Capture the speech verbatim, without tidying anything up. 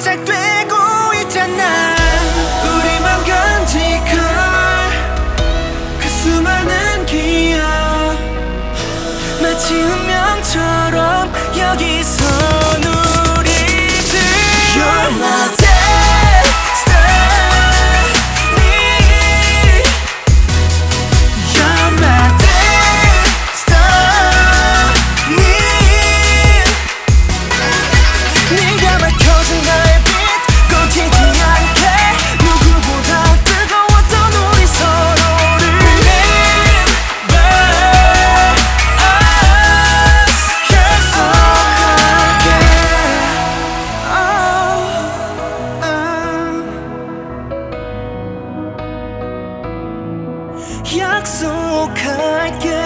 시작되고 있잖아. 우리만 간직할 그 수많은 기억, 마치 운명처럼 여기선 우리들. You're my destiny. You're my destiny. 네가 밝혀준 나의 빛 꺼지지 않게, 누구보다 뜨거웠던 우리 서로를 Remember us 약속할게. oh, um, 약속할게.